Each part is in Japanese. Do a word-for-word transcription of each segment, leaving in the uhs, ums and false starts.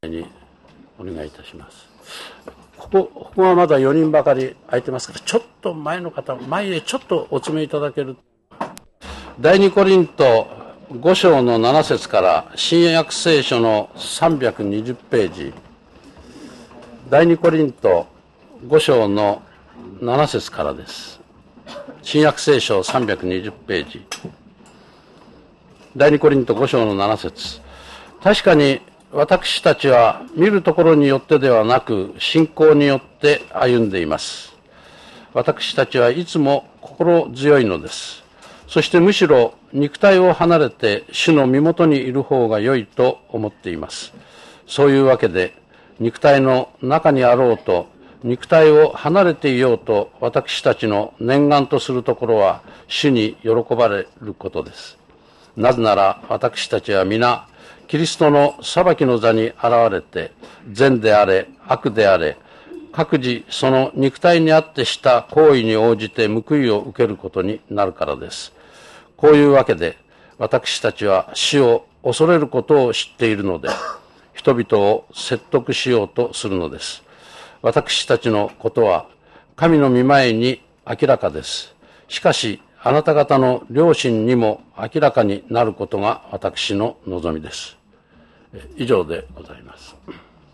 にお願いいたします。ここ、ここはまだよにんばかり空いてますから、ちょっと前の方、前へちょっとお詰めいただける。第二コリントご章のなな節から新約聖書のさんびゃくにじゅうページ、第二コリントご章のなな節からです。新約聖書さんびゃくにじゅうページ、第二コリントご章のなな節。確かに私たちは見るところによってではなく信仰によって歩んでいます。私たちはいつも心強いのです。そしてむしろ肉体を離れて主の身元にいる方が良いと思っています。そういうわけで肉体の中にあろうと肉体を離れていようと私たちの念願とするところは主に喜ばれることです。なぜなら私たちは皆キリストの裁きの座に現れて善であれ悪であれ各自その肉体にあってした行為に応じて報いを受けることになるからです。こういうわけで私たちは死を恐れることを知っているので人々を説得しようとするのです。私たちのことは神の御前に明らかです。しかしあなた方の良心にも明らかになることが私の望みです。以上でございます。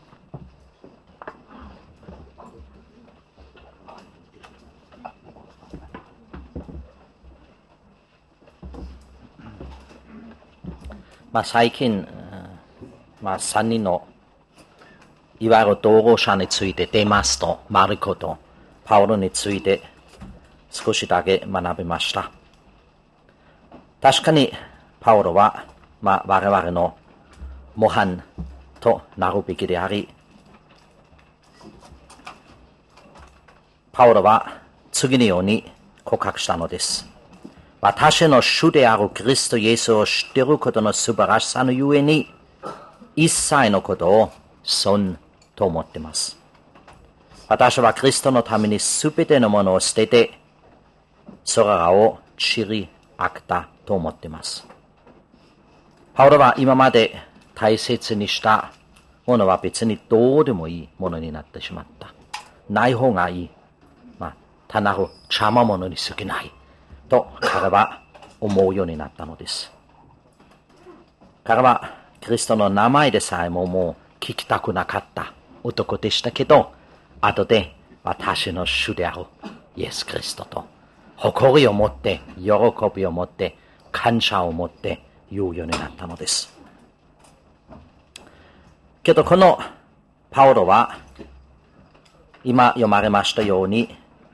まあ、最近、まあ、さんにんのいわゆる同業者についてデマスとマルコとパウロについて少しだけ学びました。確かにパウロは、まあ、我々の模範となるべきであり、パウロは次のように告白したのです。私の主であるキリストイエスを知っていることの素晴らしさのゆえに、一切のことを損と思っています。私はキリストのためにすべてのものを捨てて、それらを散りあけたと思っています。パウロは今まで大切にしたものは別にどうでもいいものになってしまった。ない方がいい。まあ、単なる邪魔者に過ぎない。と彼は思うようになったのです。彼はキリストの名前でさえももう聞きたくなかった男でしたけど、後で私の主であるイエス・キリストと誇りを持って、喜びを持って、感謝を持って言うようになったのです。けどこのパウロは今読まれましたように、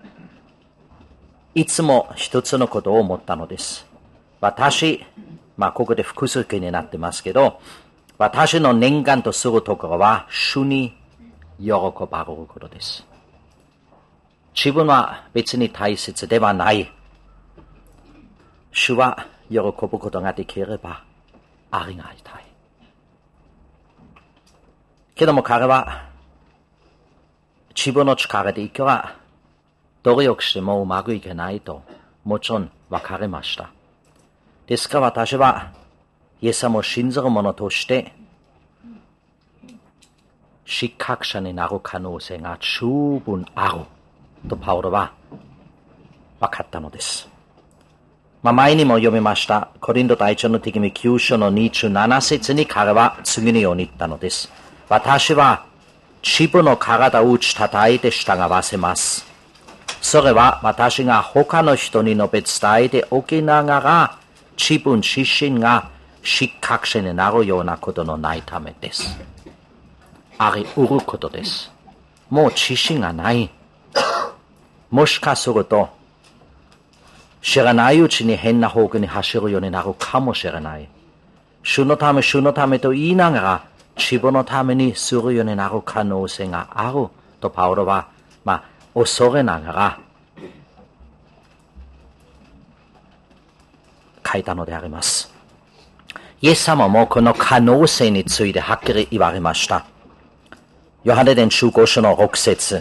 いつも一つのことを思ったのです。私、まあここで複数形になってますけど、私の念願とするところは主に喜ばれることです。自分は別に大切ではない。主は喜ぶことができればありがたい。けども彼は自分の力でいくら努力してもうまくいけないともちろん分かりました。ですから私はイエス様を信じる者として失格者になる可能性が十分あるとパウロは分かったのです。まあ、前にも読みましたコリント第一の手紙きゅう章のにじゅうなな節に彼は次のように言ったのです。私は自分の体を打ち叩いて従わせます。それは私が他の人に述べ伝えておきながら自分自身が失格者になるようなことのないためです。あり得ることです。もう自信がない。もしかすると知らないうちに変な方向に走るようになるかもしれない。主のため主のためと言いながら自分のためにするようになる可能性があるとパウロはまあ恐れながら書いたのであります。イエス様もこの可能性についてはっきり言われました。ヨハネ伝じゅうご章のろく節、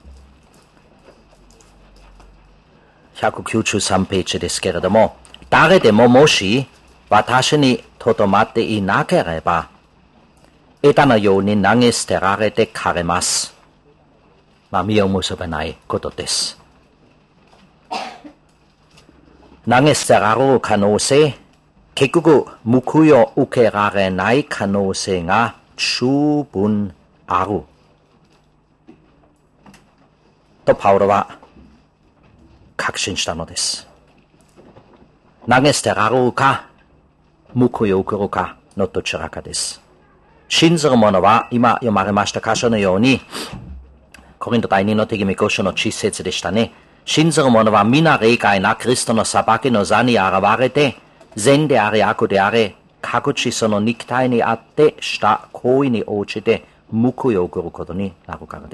ひゃくきゅうじゅうさんページですけれども、誰でももし私にとどまっていなければ枝のように投げ捨てられて枯れます。まあ、実を結ばないことです。投げ捨てられる可能性、結局、報いを受けられない可能性が十分ある。と、パウロは確信したのです。投げ捨てられるか、報いを受けるかのどちらかです。信ずる者は、今読まれました箇所のように、コリント第二の手紙ご章のち節でしたね。信ずる者は皆霊界なキリストの裁きの座に現れて、善であれ悪であれ、各地その肉体にあってした行為に応じて報いを受けることになるからです。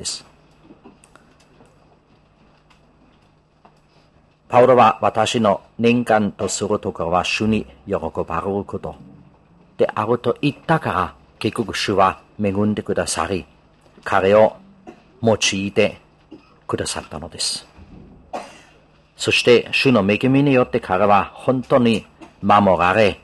パウロは私の念願とするところは主に喜ばれることであると言ったから、結局主は恵んでくださり、彼を用いてくださったのです。そして主の恵みによって彼は本当に守られ、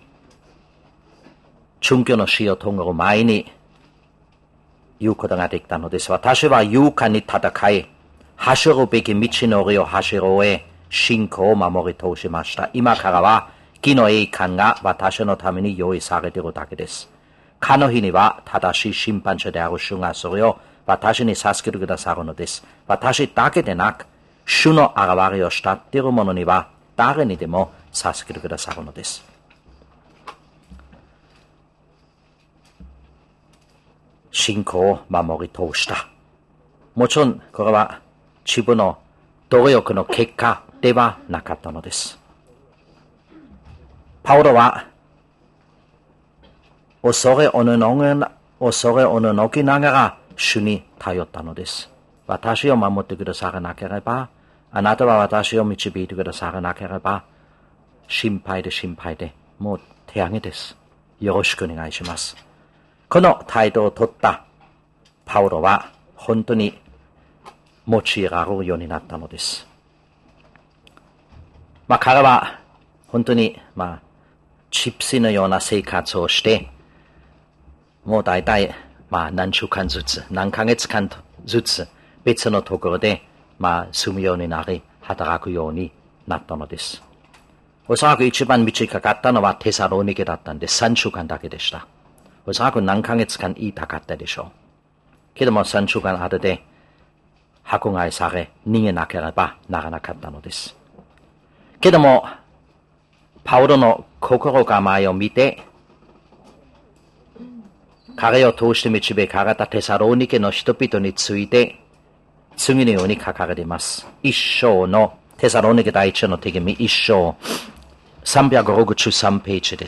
殉教の死を遂げる前に言うことができたのです。私は勇敢に戦い、走るべき道のりを走る上、信仰を守り通しました。今からは義の栄冠が私のために用意されているだけです。かの日には正しい審判者である主がそれを私に授けてくださるのです。私だけでなく、主の現れを慕っている者には誰にでも授けてくださるのです。信仰を守り通した。もちろんこれは自分の努力の結果ではなかったのです。パウロは恐れおののが恐れおののきながら主に頼ったのです。私を守ってくださらなければ、あなたは私を導いてくださらなければ、心配で心配で、もう手上げです。よろしくお願いします。この態度を取ったパウロは本当に用いられるようになったのです。まあ彼は本当にまあチプシーのような生活をして、もう大体まあ何週間ずつ、何ヶ月間ずつ別のところでまあ住むようになり、働くようになったのです。おそらく一番短かったのはテサロニケだったんでさんしゅうかんだけでした。おそらく何ヶ月間言いたかったでしょう。けどもさんしゅうかん後で迫害され逃げなければならなかったのです。けどもパウロの心構えを見て、彼を通して導かれたテサロニケの人々について次のように書かれています。一章のテサロニケ第一の手紙一章さんびゃくろくじゅうさんページです。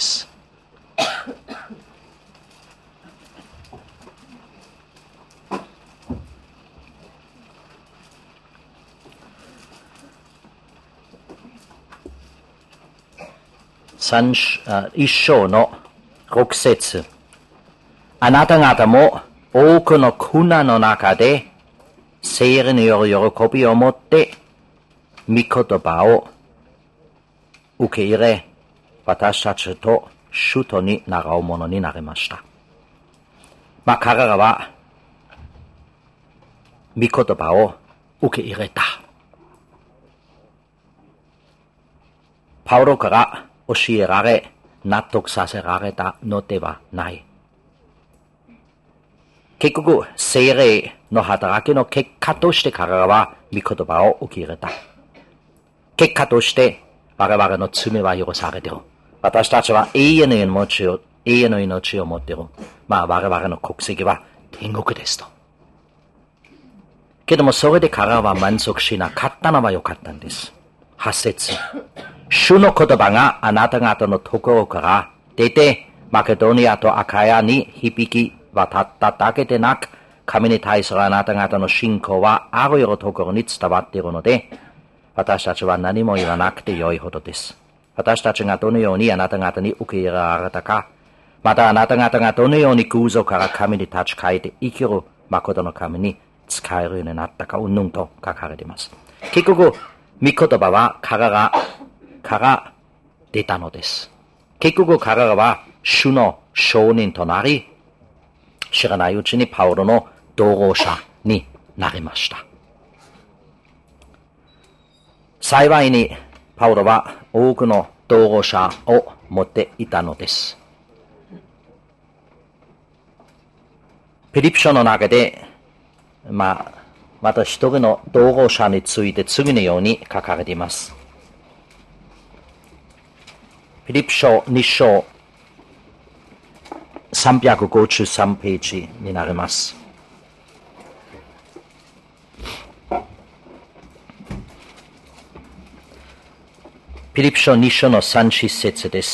三一章の六節。あなた方も多くの苦難の中で聖霊による喜びを持って御言葉を受け入れ、私たちと主とに習うものになりました。まあ彼らは御言葉を受け入れた。パウロから教えられ、納得させられたのではない。結局、聖霊の働きの結果として彼らは御言葉を受け入れた。結果として我々の罪は許されている。私たちは永遠の命を、永遠の命を持っている。まあ我々の国籍は天国ですと。けどもそれで彼らは満足しなかったのは良かったんです。はち節。主の言葉があなた方のところから出て、マケドニアとアカヤに響き渡っただけでなく、神に対するあなた方の信仰はあらゆるところに伝わっているので、私たちは何も言わなくてよいほどです。私たちがどのようにあなた方に受け入れられたか、またあなた方がどのように偶像から神に立ち返って生きる誠の神に使えるようになったか、うんぬんと書かれています。結局、御言葉は彼らから出たのです。結局彼らは主の証人となり、 知らないうちにパウロの同行者になりました。幸いにパウロは多くの同行者を持っていたのです。ピリピ書の中で、まあ、また一人の同行者について次のように書かれています。ピリピ書に章さんびゃくごじゅうさんページになります。ピリピ書に章のさん節です。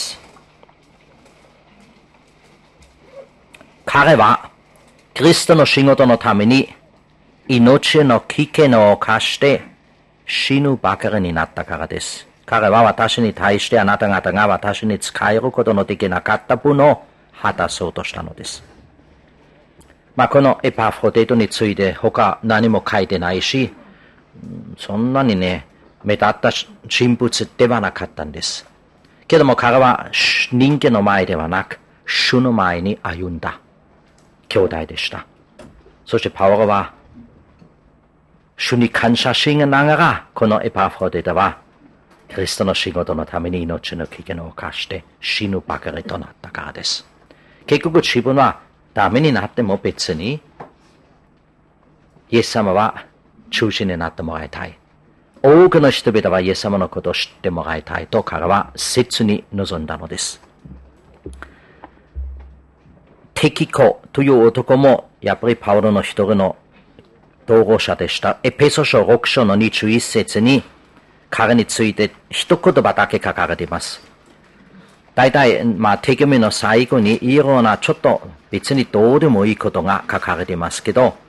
彼はキリストの仕事のために命の危険を冒して死ぬばかりになったからです。彼は私に対してあなた方が私に仕えることのできなかった分を果たそうとしたのです。まあ、このエパフロデトについて他何も書いてないし、そんなにね、目立った人物ではなかったんです。けども彼は人間の前ではなく、主の前に歩んだ兄弟でした。そしてパウロは、主に感謝しながら、このエパフロデトは、キリストの仕事のために命の危険を冒して死ぬばかりとなったからです。結局自分はダメになっても別に、イエス様は中心になってもらいたい。多くの人々はイエス様のことを知ってもらいたいと彼は切に望んだのです。テキコという男もやっぱりパウロの一人の同行者でした。エペソ書ろく章のにじゅういち節に彼について一言葉だけ書かれています。大体、まあ、手紙の最後にいろんなちょっと別にどうでもいいことが書かれていますけど、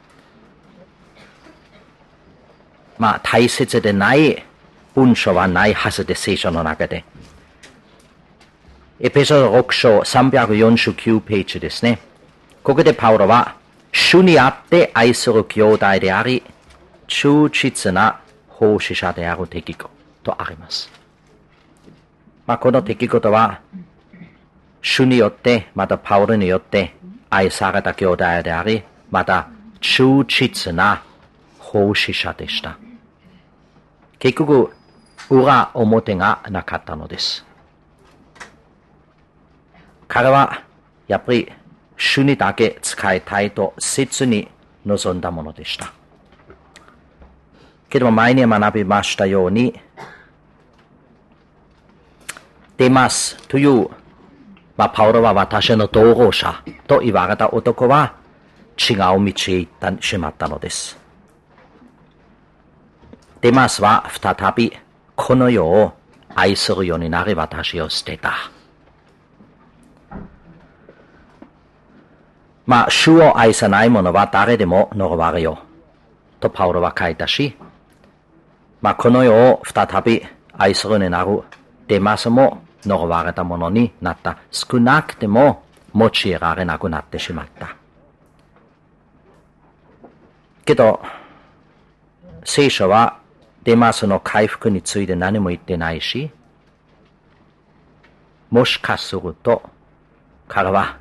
まあ、大切でない文章はないはずで、聖書の中で。エペソろく章さんびゃくよんじゅうきゅうページですね。ここでパウロは、主にあって愛する兄弟であり、忠実な奉仕者であるテキコとあります。まあ、このテキコとは、主によって、またパウロによって愛された兄弟であり、また忠実な奉仕者でした。結局、裏表がなかったのです。彼は、やっぱり、主にだけ使いたいと切に望んだものでした。けども前に学びましたように、デマスという、まあ、パウロは私の同行者と言われた男は違う道へ行ってしまったのです。デマスは再びこの世を愛するようになり私を捨てた。まあ、主を愛さない者は誰でも呪われよとパウロは書いたし、まあ、この世を再び愛するようになるデマスも呪われたものになった。少なくても用いられなくなってしまった。けど、聖書はデマスの回復について何も言ってないし、もしかすると彼は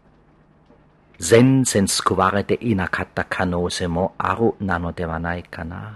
全然救われていなかった可能性もあるなのではないかな。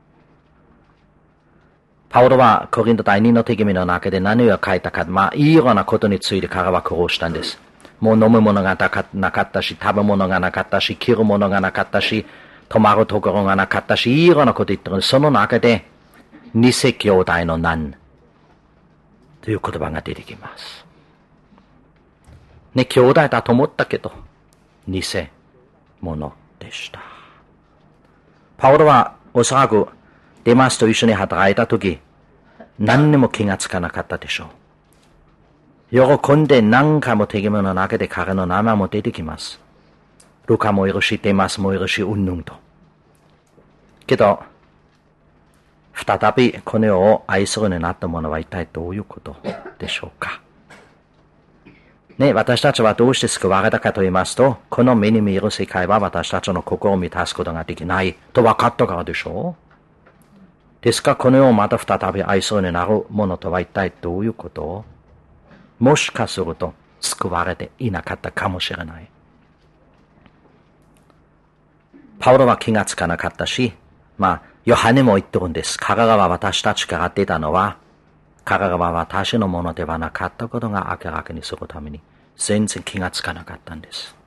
パウロはコリント第二の手紙の中で何を書いたか、まあ、いろんなことについて彼は苦労したんです。もう飲むものがなかったし、食べ物がなかったし、着るものがなかったし、泊まるところがなかったし、いろんなこと言ってるんです。その中で、偽兄弟の難という言葉が出てきます。ね、兄弟だと思ったけど、偽物でした。パウロはおそらくデマスと一緒に働いたとき、何にも気がつかなかったでしょう。喜んで何回も手紙の中で彼の名前も出てきます。ルカもいるし、デマスもいるし、うんぬんと。けど、再びこの世を愛するようになったものは一体どういうことでしょうか。ね、私たちはどうして救われたかと言いますと、この目に見える世界は私たちの心を満たすことができないと分かったからでしょう。ですから、この世をまた再び愛するようになるものとは一体どういうことを、もしかすると救われていなかったかもしれない。 パウロは気がつかなかったし、まあ、ヨハネも言ってるんです。彼らは私たちから出たのは、彼らは私のものではなかったことが明らかにするために、全然気がつかなかったんです。